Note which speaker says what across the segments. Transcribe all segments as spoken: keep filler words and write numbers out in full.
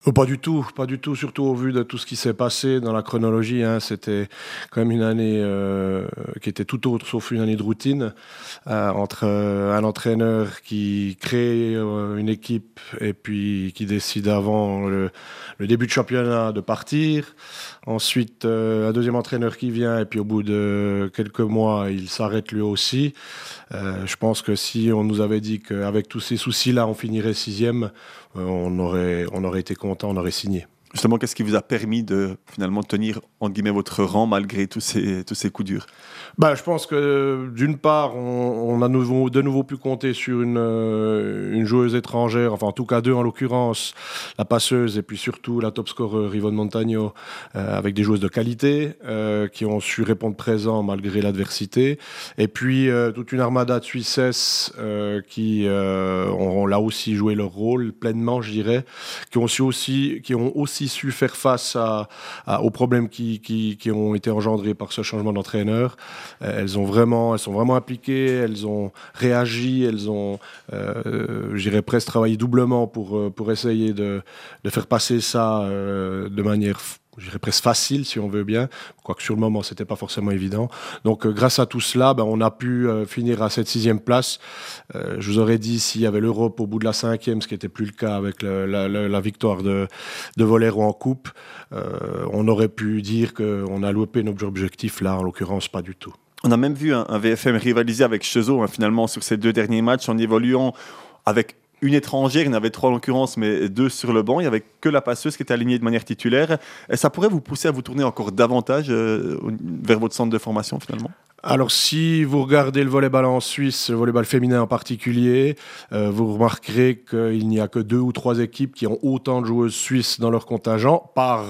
Speaker 1: Oh, pas du tout, pas du tout, surtout au vu de tout ce qui s'est passé dans la chronologie. Hein, c'était quand même une année euh, qui était tout autre, sauf une année de routine, euh, entre euh, un entraîneur qui crée euh, une équipe et puis qui décide avant le, le début de championnat de partir. Ensuite, euh, un deuxième entraîneur qui vient et puis au bout de quelques mois, il s'arrête lui aussi. Euh, je pense que si on nous avait dit qu'avec tous ces soucis-là, on finirait sixième, euh, on aurait, on aurait été content, on aurait signé.
Speaker 2: Justement, qu'est-ce qui vous a permis de finalement tenir entre guillemets votre rang malgré tous ces, tous ces coups durs?
Speaker 1: Bah, je pense que d'une part, on, on a nouveau, de nouveau pu compter sur une, euh, une joueuse étrangère, enfin en tout cas deux en l'occurrence, la passeuse et puis surtout la top scorer Yvonne Montagno, euh, avec des joueuses de qualité euh, qui ont su répondre présent malgré l'adversité. Et puis euh, toute une armada de Suissesses euh, qui euh, ont, ont là aussi joué leur rôle pleinement, je dirais, qui ont, su aussi, qui ont aussi su faire face à, à, aux problèmes qui, qui, qui ont été engendrés par ce changement d'entraîneur. Elles, ont vraiment, elles sont vraiment impliquées, elles ont réagi, elles ont, euh, je dirais, presque travaillé doublement pour, pour essayer de, de faire passer ça euh, de manière, je dirais, presque facile, si on veut bien, quoique sur le moment, ce n'était pas forcément évident. Donc, euh, grâce à tout cela, ben, on a pu euh, finir à cette sixième place. Euh, je vous aurais dit, s'il y avait l'Europe au bout de la cinquième, ce qui n'était plus le cas avec le, la, la, la victoire de, de Volero en coupe, euh, on aurait pu dire qu'on a loupé notre objectif. Là, en l'occurrence, pas du tout.
Speaker 2: On a même vu un, un V F M rivaliser avec Cheseaux, hein, finalement, sur ces deux derniers matchs, en évoluant avec une étrangère. Il y en avait trois en l'occurrence, mais deux sur le banc. Il n'y avait que la passeuse qui était alignée de manière titulaire. Et ça pourrait vous pousser à vous tourner encore davantage euh, vers votre centre de formation, finalement?
Speaker 1: Alors, si vous regardez le volleyball en Suisse, le volleyball féminin en particulier, euh, vous remarquerez qu'il n'y a que deux ou trois équipes qui ont autant de joueuses suisses dans leur contingent par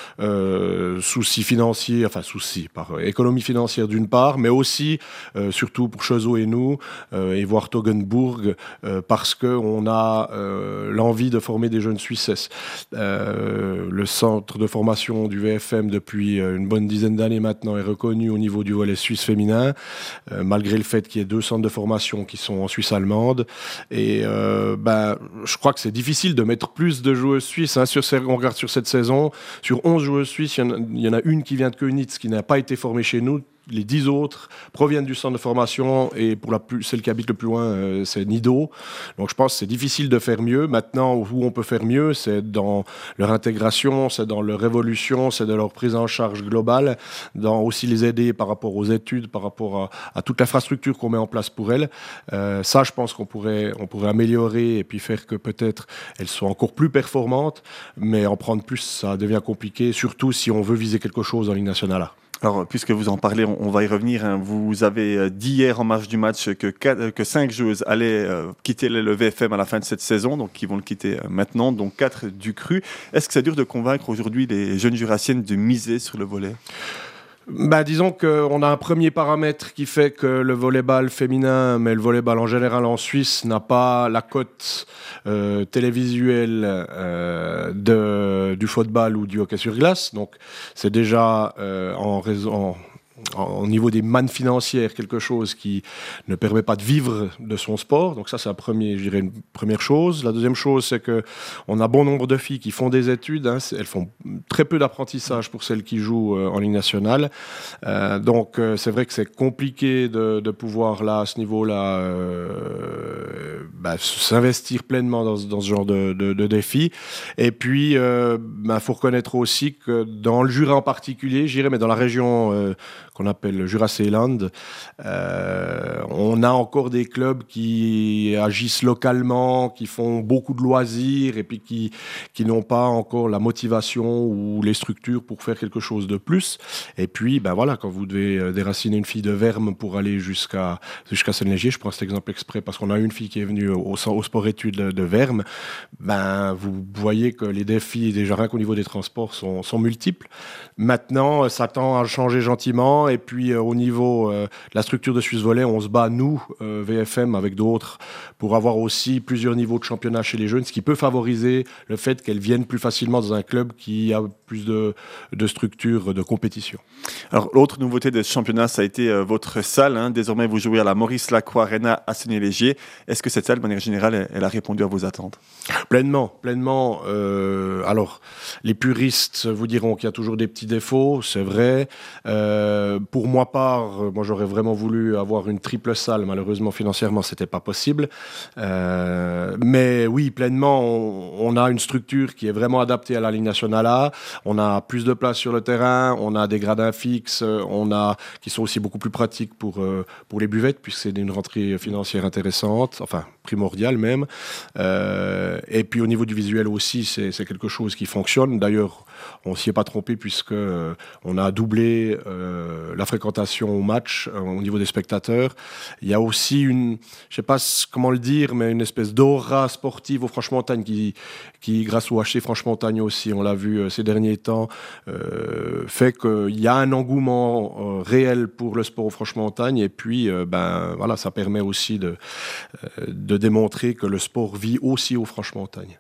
Speaker 1: euh, souci financier, enfin souci, par économie financière d'une part, mais aussi, euh, surtout pour Cheseaux et nous, euh, et voire Toggenburg, euh, parce qu'on a euh, l'envie de former des jeunes Suissesses. Euh, le centre de formation du V F M, depuis une bonne dizaine d'années maintenant, est reconnu au niveau du volley suisse féminin. Féminin, euh, malgré le fait qu'il y ait deux centres de formation qui sont en Suisse allemande. Et euh, ben, je crois que c'est difficile de mettre plus de joueuses suisses. Hein, sur, on regarde sur cette saison, sur onze joueuses suisses, il y, en a, il y en a une qui vient de Königs, qui n'a pas été formée chez nous. Les dix autres proviennent du centre de formation et pour la plus, celle qui habite le plus loin, euh, c'est Nido. Donc je pense que c'est difficile de faire mieux. Maintenant, où on peut faire mieux, c'est dans leur intégration, c'est dans leur évolution, c'est dans leur prise en charge globale, dans aussi les aider par rapport aux études, par rapport à, à toute l'infrastructure qu'on met en place pour elles. Euh, ça, je pense qu'on pourrait, on pourrait améliorer et puis faire que peut-être elles soient encore plus performantes, mais en prendre plus, ça devient compliqué, surtout si on veut viser quelque chose en Ligue nationale A.
Speaker 2: Alors, puisque vous en parlez, on va y revenir. Hein. Vous avez dit hier en marge du match que, quatre, que cinq joueuses allaient euh, quitter le V F M à la fin de cette saison, donc qui vont le quitter maintenant, donc quatre du cru. Est-ce que c'est dur de convaincre aujourd'hui les jeunes jurassiennes de miser sur le volley?
Speaker 1: Bah, disons qu'on a un premier paramètre qui fait que le volleyball féminin, mais le volleyball en général en Suisse, n'a pas la cote euh, télévisuelle euh, de, du football ou du hockey sur glace. Donc c'est déjà euh, en raison... au niveau des mannes financières, quelque chose qui ne permet pas de vivre de son sport. Donc ça, c'est un premier, je dirais une première chose. La deuxième chose, c'est qu'on a bon nombre de filles qui font des études. Hein. Elles font très peu d'apprentissage pour celles qui jouent euh, en Ligue nationale. Euh, donc euh, c'est vrai que c'est compliqué de, de pouvoir, là, à ce niveau-là, euh, bah, s'investir pleinement dans, dans ce genre de, de, de défi. Et puis, il euh, bah, faut reconnaître aussi que dans le Jura en particulier, je dirais, mais dans la région... Euh, qu'on appelle le Jura-Seeland. Euh, on a encore des clubs qui agissent localement, qui font beaucoup de loisirs et puis qui, qui n'ont pas encore la motivation ou les structures pour faire quelque chose de plus. Et puis, ben voilà, quand vous devez déraciner une fille de Verme pour aller jusqu'à, jusqu'à Saint-Légier, je prends cet exemple exprès parce qu'on a une fille qui est venue au, au sport-études de, de Verme, ben vous voyez que les défis, déjà rien qu'au niveau des transports, sont, sont multiples. Maintenant, ça tend à changer gentiment. important. Et puis euh, au niveau euh, de la structure de Suisse Volley, on se bat, nous, euh, V F M, avec d'autres, pour avoir aussi plusieurs niveaux de championnat chez les jeunes, ce qui peut favoriser le fait qu'elles viennent plus facilement dans un club qui a plus de, de structure de compétition.
Speaker 2: Alors, l'autre nouveauté de ce championnat, ça a été euh, votre salle. Hein. Désormais, vous jouez à la Maurice Lacroix Arena à Séné-Léger. Est-ce que cette salle, de manière générale, elle, elle a répondu à vos attentes?
Speaker 1: Pleinement, pleinement. Euh, alors, les puristes vous diront qu'il y a toujours des petits défauts, c'est vrai. Euh, pour moi part, moi j'aurais vraiment voulu avoir une triple salle. Malheureusement, financièrement, c'était pas possible. Euh, mais oui, pleinement, on, on a une structure qui est vraiment adaptée à la Ligue nationale A. On a plus de place sur le terrain, on a des gradins fixes, on a qui sont aussi beaucoup plus pratiques pour euh, pour les buvettes, puisque c'est une rentrée financière intéressante, enfin primordiale même. Euh, et puis au niveau du visuel aussi, c'est, c'est quelque chose qui fonctionne. D'ailleurs, on s'y est pas trompé puisque euh, on a doublé euh, la fréquentation au match euh, au niveau des spectateurs. Il y a aussi une, je sais pas comment le dire, mais une espèce d'aura sportive au Franche-Montagne qui, qui grâce au H C Franche-Montagne aussi, on l'a vu euh, ces derniers temps, euh, fait qu'il y a un engouement euh, réel pour le sport au Franche-Montagne. Et puis, euh, ben voilà, ça permet aussi de, euh, de démontrer que le sport vit aussi au Franche-Montagne.